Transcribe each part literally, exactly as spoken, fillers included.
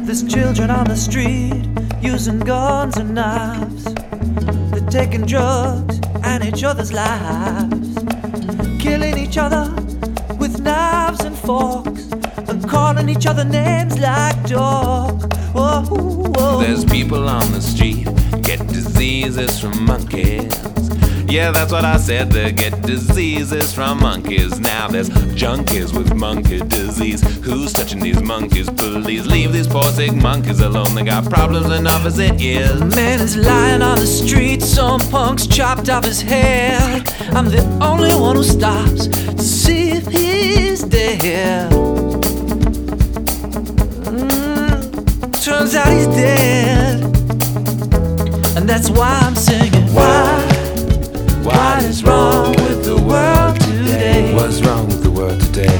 There's children on the street using guns and knives. They're taking drugs and each other's lives, killing each other with knives and forks, and calling each other names like dog. Whoa, whoa. There's people on the street get diseases from monkeys. Yeah, that's what I said, they get diseases from monkeys. Now there's junkies with monkey disease. Who's touching these monkeys? Please leave these poor sick monkeys alone. They got problems enough as it is. A man is lying on the street, some punk's chopped off his head. I'm the only one who stops to see if he's dead. Mm, turns out he's dead, and that's why I'm singing. Why? What is wrong with the world today? What's wrong with the world today?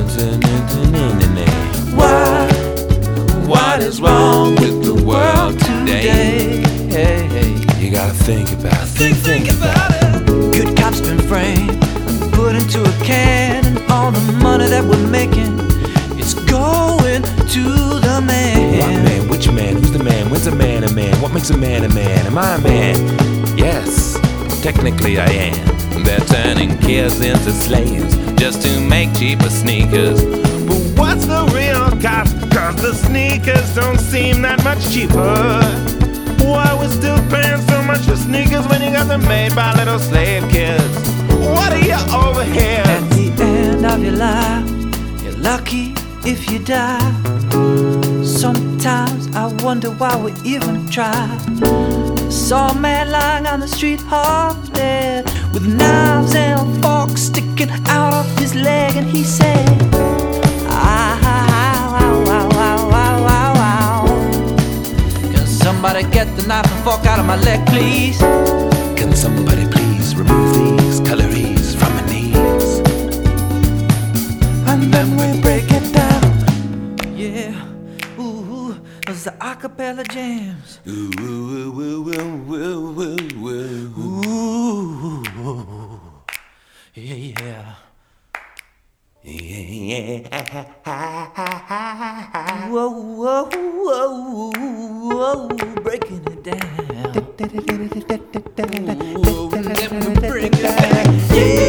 Why? What is wrong with the world today? Hey, hey. You gotta think about it. Think, think about it. Good cops been framed, put into a can, and all the money that we're making, it's going to the man. What man? Which man? Who's the man? When's a man a man? What makes a man a man? Am I a man? Yes. Technically I am. They're turning kids into slaves just to make cheaper sneakers. But what's the real cost? Cause the sneakers don't seem that much cheaper. Why we're still paying so much for sneakers when you got them made by little slave kids? What are you over here? At the end of your life, you're lucky if you die. Sometimes I wonder why we even try. Saw a man lying on the street half dead, with knives and forks sticking out of his leg, and he said, ow, ow, ow, ow, ow, ow, ow. Can somebody get the knife and fork out of my leg, please? Can somebody please remove these calories from my knees? And then we break it down. Yeah. Ooh, those are acapella jams. Ooh, ooh, ooh, ooh, ooh, ooh, ooh. Ooh, yeah, yeah. Whoa, whoa, whoa, whoa, breaking it down. Ooh, let me break it down. Yeah.